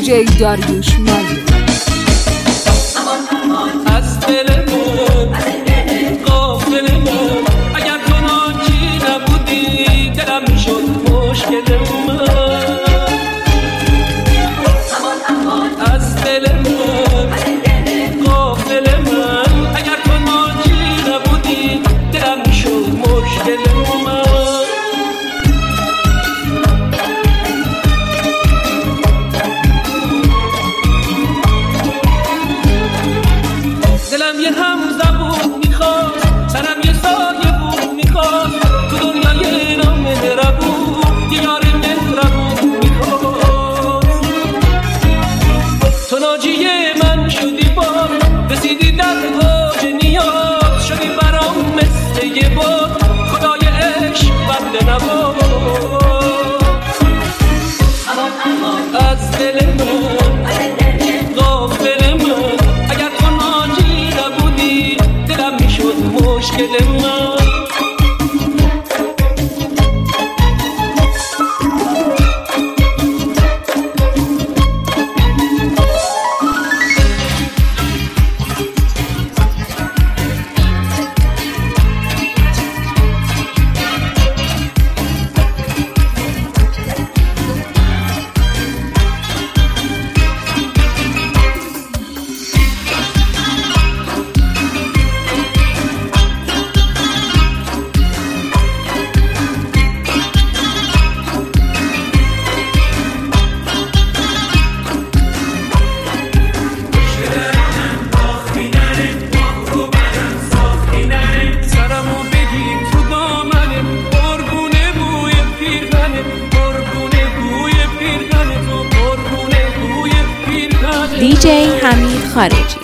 دیجی داریوش مالی. از دل من غافل من، اگر تو ناجی نبودی دلم میشد مشکل من. از دل من غافل من، اگر تو ناجی نبودی دلم میشد مشکل من. دلم یه هم زبون میخواست، سرم یه سایه بود میخواست، تو دنیای نامهربون یه یار مهربون میخواست. تو ناجی من شدی بار، رسیدی در اوج نیاز، شدی برام مثل یه بار، خدای عشق بنده نواز. از دل من غافل من، اگر تو ناجی نبودی دلم میشد مشکل من. دیجی حمید خارجی.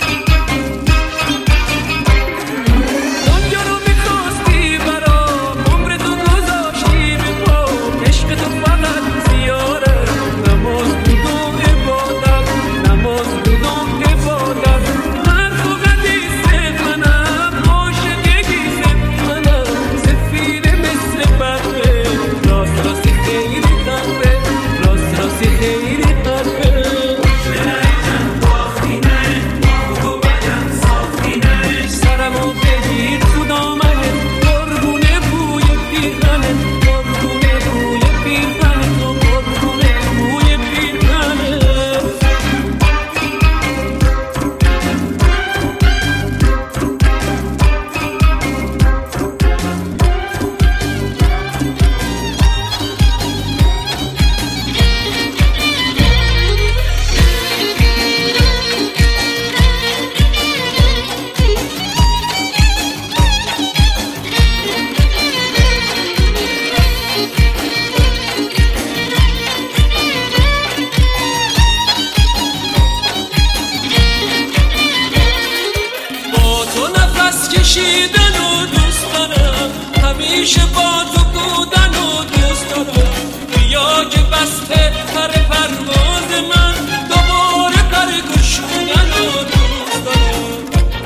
کشیدن و دوست دارم، همیشه با تو بودن و دوست دارم. بیا که بسته پر پرواز من، دوباره پر گشودن و دوست دارم.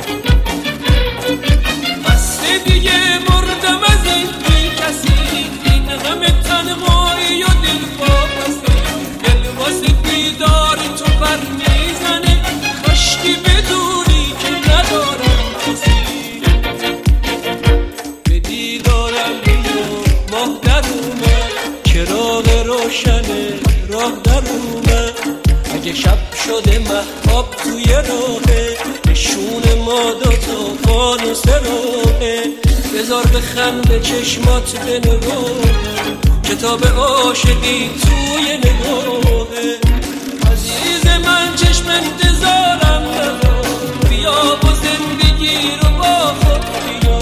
بسته دیگه مردم از این بی کسی، این همه تنهایی و دل واپسی. دل واسه بیدار تو پر میزنه، کاشکی بدونی که ندارم کسی. ماه در اومد، چراغ روشنه راه در اومد. اگه شب شده مهتاب توی راهه، نشون ما دوتا فانوس راهه. بذار بخنده چشمات به نگاهه، کتاب عاشقی توی نگاهه. عزیز من چشم انتظارم ندار، بیا با زندگی رو با خود بیا.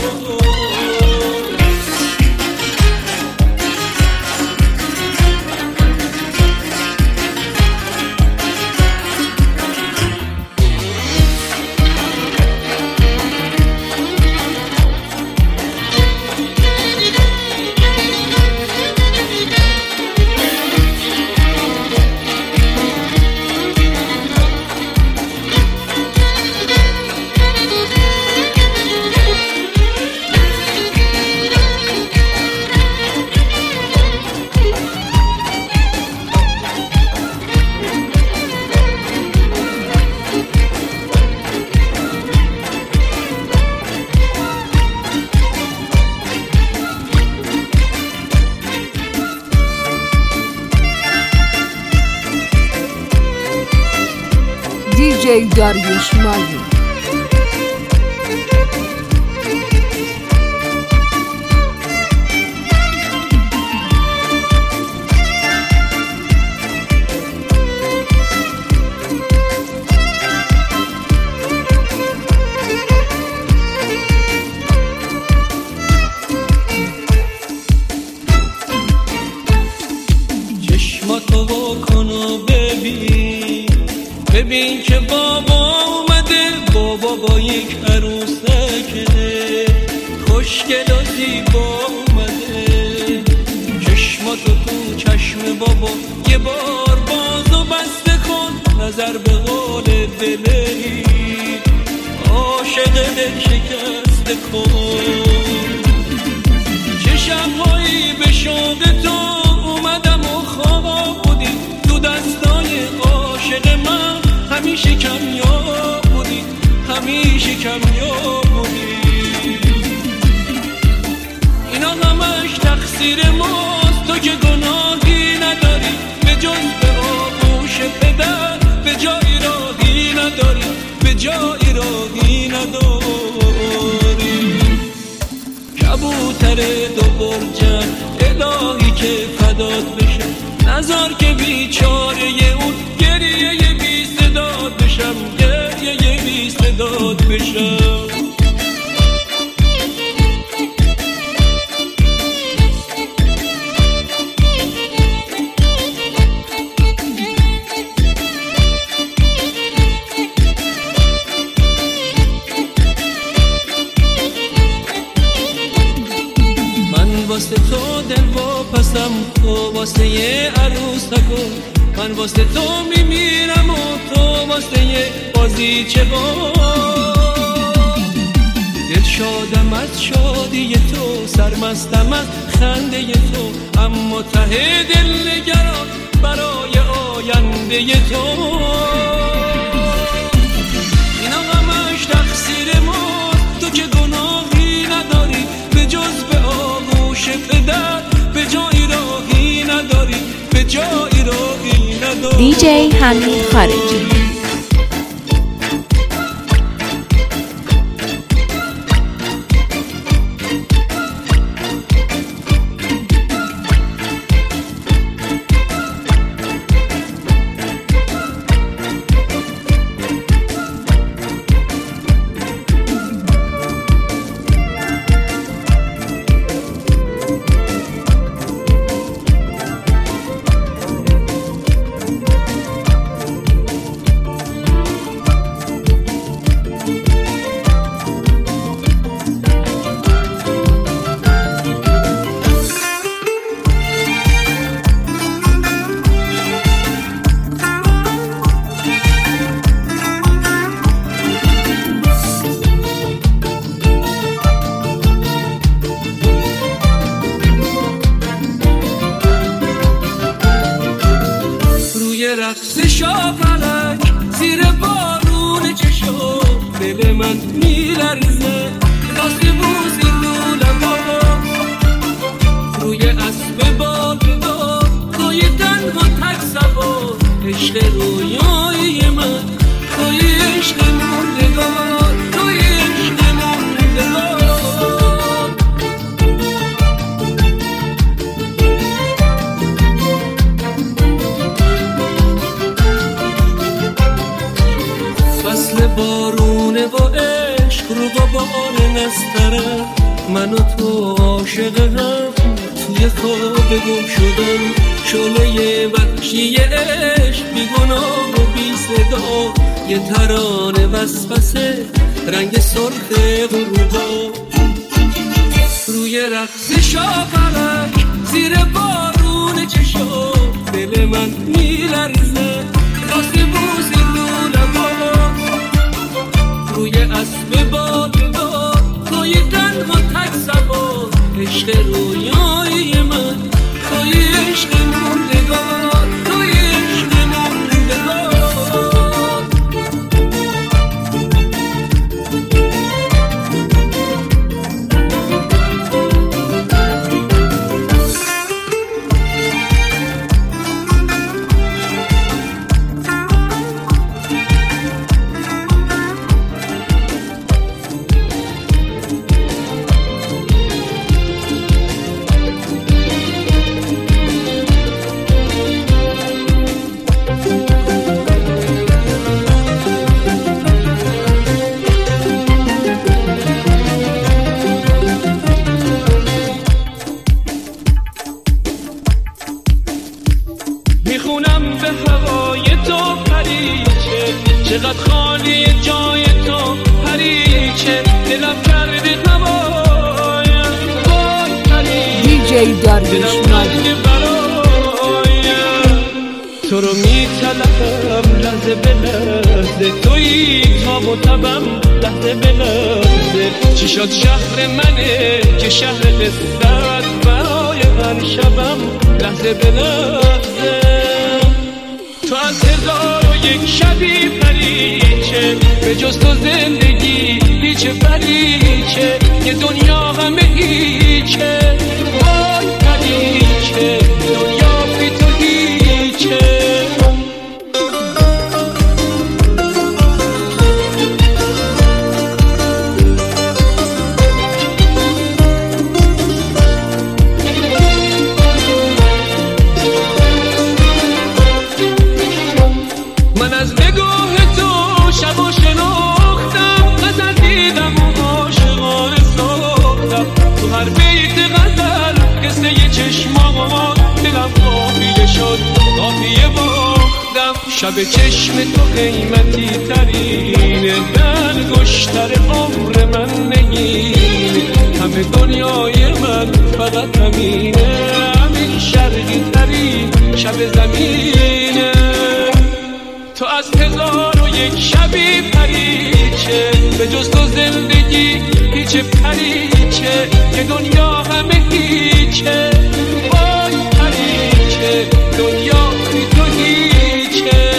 داریوش مالی. چشماتو بکن و ببین که بابا اومده، بابا با یک عروسکه خوشگل و زیبا اومده. چشماتو تو چشم بابا یه بار باز و بسته کن، نظر به قول دلی عاشق دل شکسته کن. چه شبهایی به شوق تو اومدم و خواب بودی، تو دستای عاشق من همیشه کمیاب بودی، همیشه کمیاب بودی. اینا همش تقصیر ماست، تو که گناهی نداری به جز به آغوش پدر، به جایی راهی نداری، به جایی راهی نداری. کبوتر دو برجم الهی که فدات بشه، نذار که بیچاره اون گریه بی صداد بشم، گریه بی صداد بشم. واسه تو دل واپسم، تو واسه یه عروسکو، من واسه تو میمیرم و تو واسه یه بازیچه با. دل شادم از شادی تو، سرمستم از خنده تو، اما ته دل نگران برای آینده تو. اینا همش تقصیر ما، تو که گناهی نداری به جز به آغوش پدر، به جایی راهی نداری، به جایی راهی نداری. دیجی حمید خارجی. رقص شاپلک زیر بارون چشم، دل من میلرزه واسه بوسی لولبا. روی اسب باددار توی تنها تک سوار، عشق رویای من توی عشق موندگار، توی عشق موندگار. فصل بارونه و عشق رو غبار نستره، من و تو عاشق هم توی خواب گم شدم. شعله وحشی عشق بی گناه و بی صدا، یه ترانه وسوسه رنگ سرخ غروبا. روی رقص شاپلک زیر بارون چشم، دل من میلرزه واسه بوسی لولبا. روی اسب باددار توی تنها تک سوار، عشق رویای من توی عشق موندگار، توی عشق موندگار. چقدر خالی جای تو پریچه دلم کرده هوایم دیجی داریوش مالی تو رو میطلبم لحظه به لحظه تویی تاب و تبم لحظه به لحظه چی شد شهر منه که شهر قصت برای هر شبم لحظه به لحظه تو از 1001 شبی پریچه به جز تو زندگی هیچ پریچه یه دنیا همه هیچه وای پریچه دنیا بی تو هیچه من از نگاه تو شب و شناختم غزل دیدم و عاشقانه ساختم تو هر بیت غزل قصه ی چشمام دلم قافیه شد قافیه باختم شب چشم تو قیمتی ترینه دلگشتر عمر من نگینه همه دنیای من فقط همینه همین شرقی ترین شب زمینه تو از 1001 شبی پریچه به جز تو زندگی هیچ پریچه که دنیا همه هیچه وای پریچه دنیا بی تو هیچه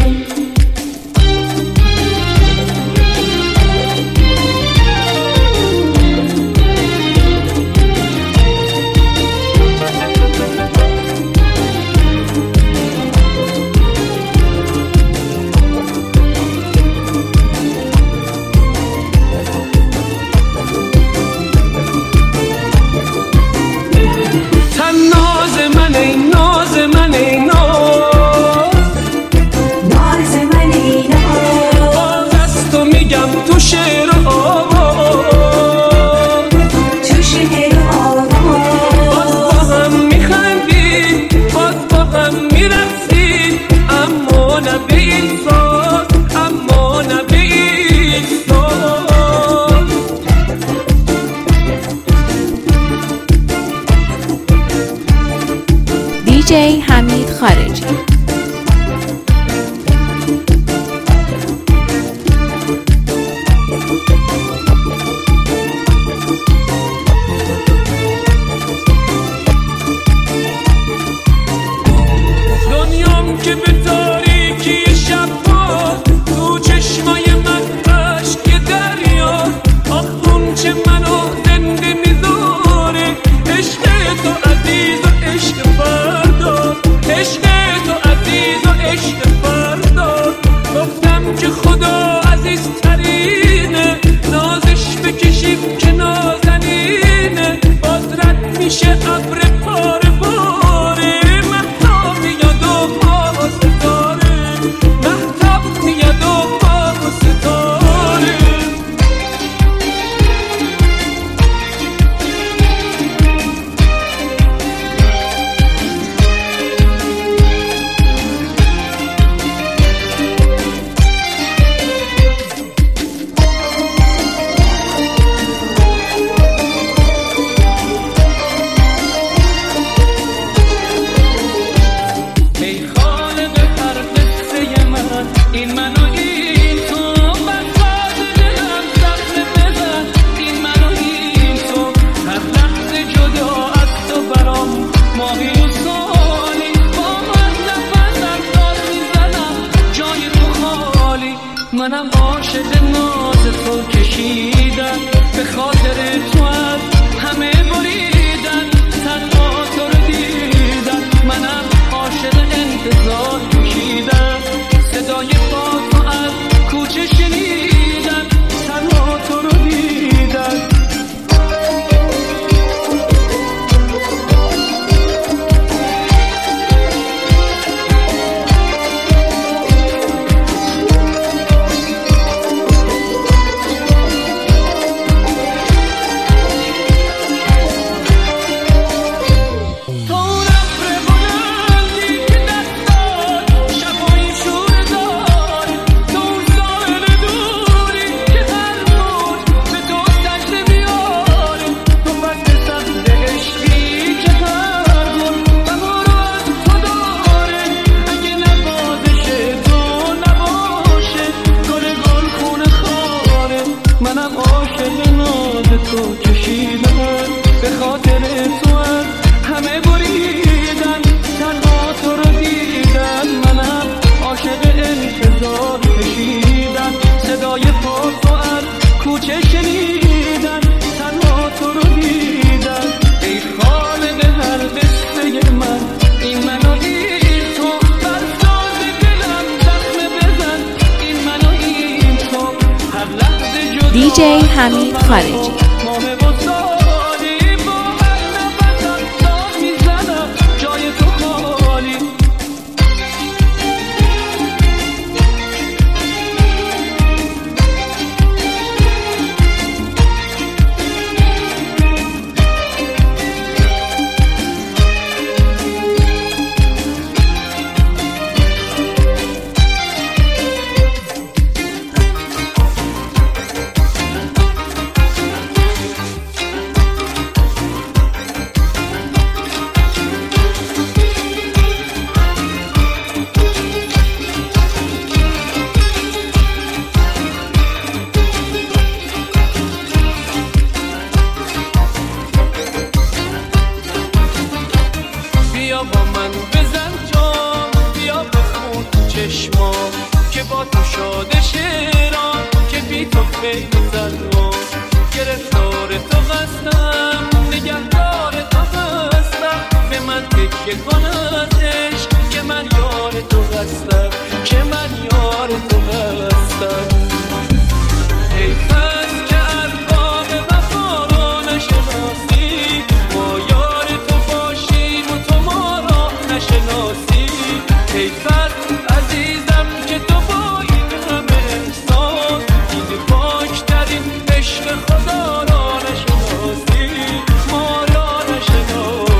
دیجی حمید خارجی دنیام که به تاریکی شب باز تو چشمای من عشق یه دریا آخون چه منو زنده میذاره عشق تو عزیز و عشق فردا عشق تو عزیز و عشق فردا گفتم که خدا عزیزترینه نازش بکشیم که نازنینه باز رد میشه ابر پاره پاره مهتاب میاد و پا و ستاره مهتاب میاد و پا و ستاره دیجی حمید خارجی. بیا با من بزن جام، بیا بخون چشمام که با تو شاده شیرام، که بی تو خیلی زنم گرفتار تو هستم، نگهدار تو هستم، به من تکیه کن از عشق که من یار تو هستم، که من یار تو هستم. حیف است که ارباب وفا را نشناسی، ما یار تو باشیم و تو ما را نشناسی. حیف است عزیزم که تو با این همه احسان، این پاکترین عشق خدا را نشناسی، ما را نشناسی.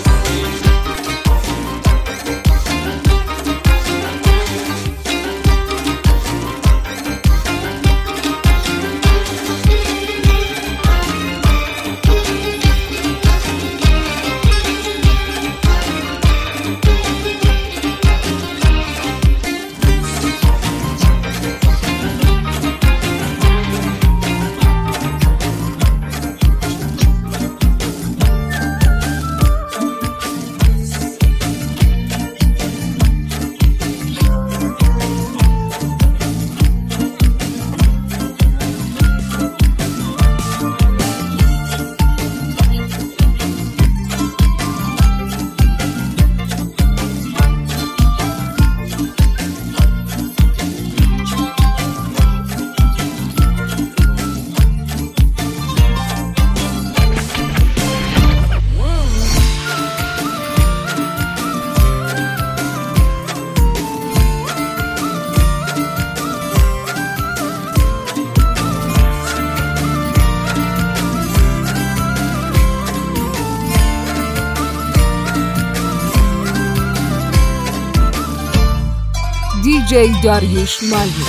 دیجی داریوش مالی.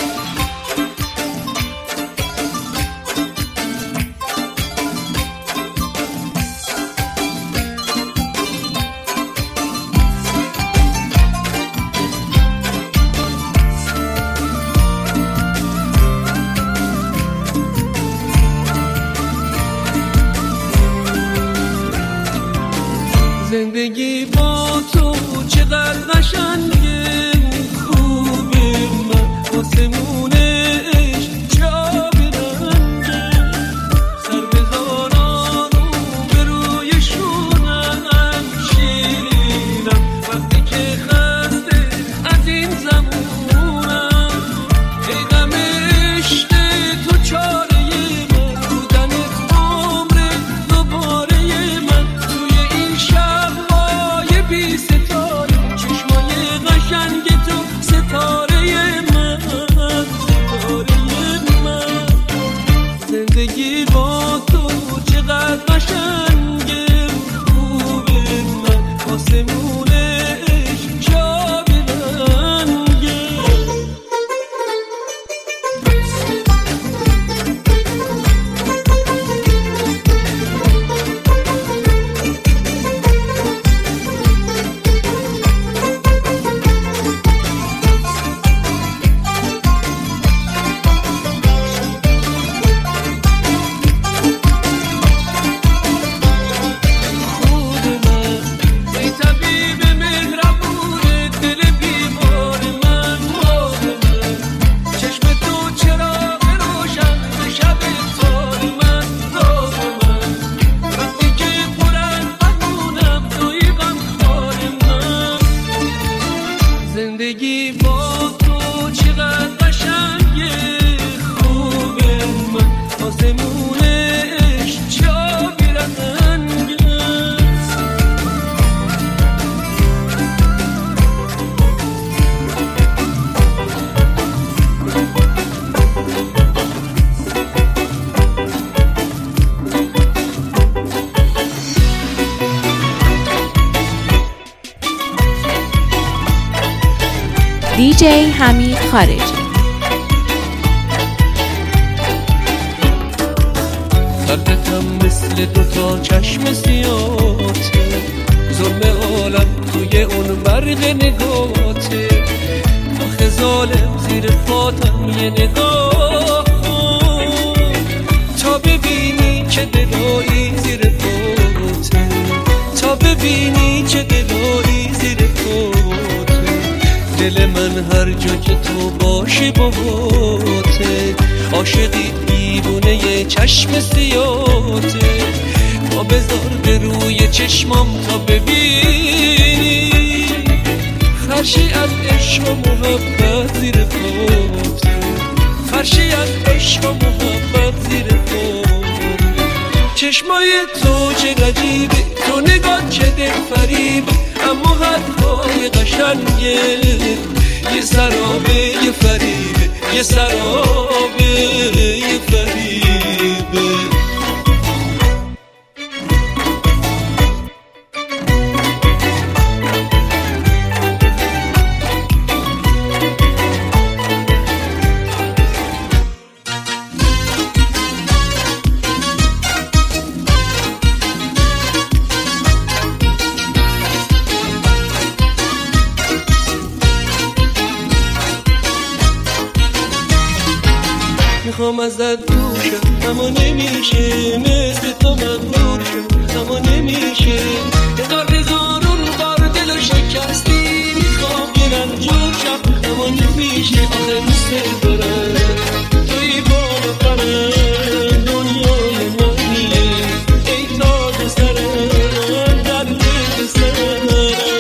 زندگی با تو چقدر قشنگه، خوبه من آسمونش چه آب رنگه، سر بزاران رو به روی شونم شیرینم، وقتی که خسته از این زمونم. ای غم عشق تو چاره من، بودنت عمر دوباره من، توی این شب‌های بی ستاره، چشمای قشنگ تو ستاره من. دیجی حمید خارجی. قلبتم مثل دوتا چشم سیاته، ظلم عالم توی اون برق نگاته. آخه ظالم زیر پاتم یه نگاه تا ببینی چه دلایی زیر پاته، تا ببینی چه دلایی زیر پاته. دل من هر جا که تو باشی باهاته، عاشقی دیوونه یه چشم سیاته. پا بذار به روی چشمام تا ببینی فرشی از عشق و محبت زیر پاته، فرشی از عشق و محبت زیر پاته. چشمای تو چه عجیبه، تو نگاه چه دل فریبه، اما حرفای قشنگه یه سرابه یه فریبه، یه سرابه یه فریبه. میخوام ازت دور شم اما نمیشه، مثل تو مغرور شم اما نمیشه. هزارون بار دلو شکستی، میخوام یه رنجور شم اما نمیشه. آخه دوست دارم توی بالا پرم، دنیای منیه ای تاج سرم در دل سرم.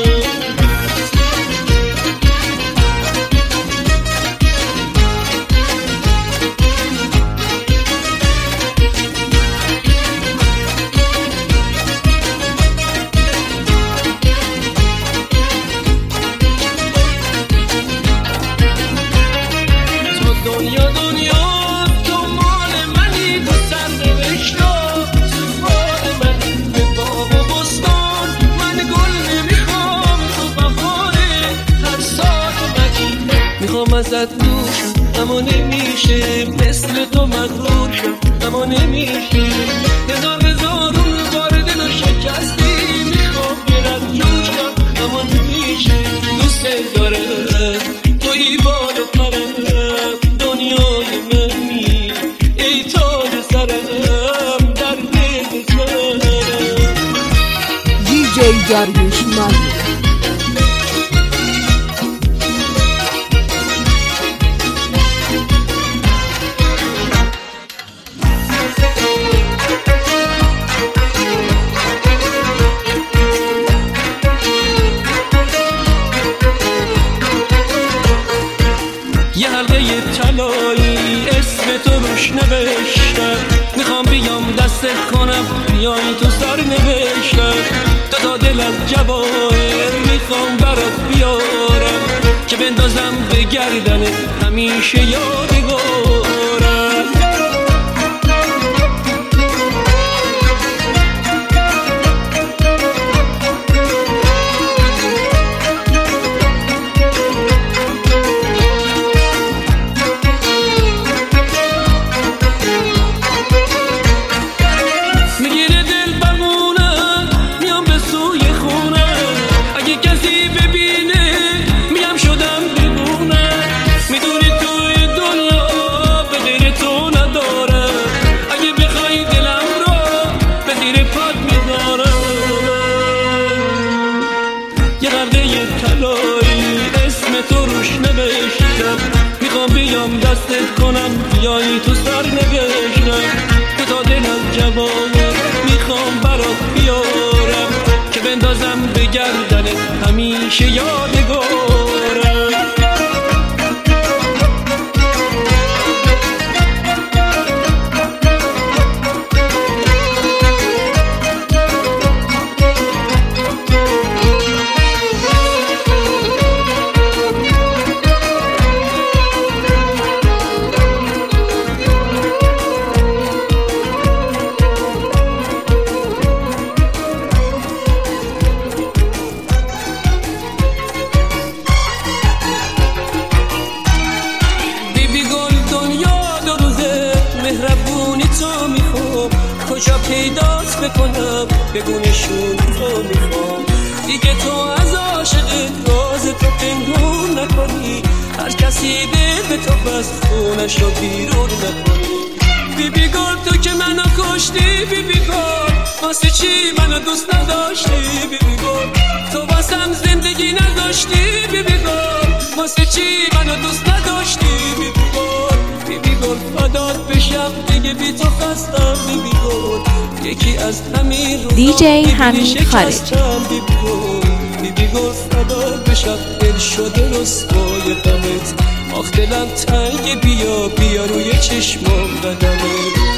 میخوام ازت دور شم اما نمیشه، مثل تو مغرور شم اما نمیشه. هزارون بار دلو شکستی، میخوام برم جور شم اما نمیشه. دوست دارم توی بالا پرم، دنیای منی ای تاج سرم در دل سرم. دیجی داریوش ماهی. یه حلقه طلایی اسم تو روش نوشتم، میخوام بیام دستت کنم بیای تو سر نوشتم. تا دل از جواهر میخوام برات بیارم، که بندازم به گردنت همیشه یادگارم. یه قلقه طلایی اسم تو روش نوشتم، میخوام بیام دستت کنم بیایی تو سر نوشتم. تا دل از جوانه میخوام برات بیارم، که بندازم به گردنت همیشه یادگارم. نشون تو میخوام دیگه، تو از عاشقت راز تو پنهون نکنی، هر کسی دل به تو بس خونش رو بیرون نکنی. بیبی گل تو که منو کشتی، بیبی گل واسه چی منو دوست نداشتی، بیبی گل تو واسم زندگی نداشتی، بیبی گل واسه چی منو دوست نداشتی، بیبی گل بیبی گل فدات بشم دیگه بی تو خستم، بیبی گل یکی از همین روزا دیجی حمید خارج. بیبی گل فدات بشم دل شده رسوای غمت، آخ دلم تنگ بیا بیا روی چشمام قدمت.